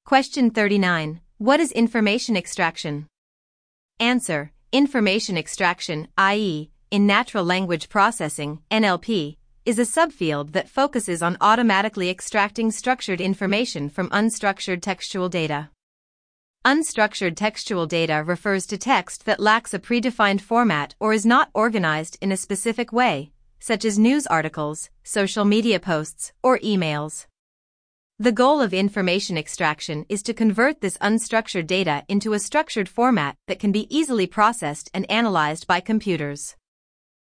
Question 39. What is information extraction? Answer. Information extraction, i.e., in natural language processing, NLP, is a subfield that focuses on automatically extracting structured information from unstructured textual data. Unstructured textual data refers to text that lacks a predefined format or is not organized in a specific way, such as news articles, social media posts, or emails. The goal of information extraction is to convert this unstructured data into a structured format that can be easily processed and analyzed by computers.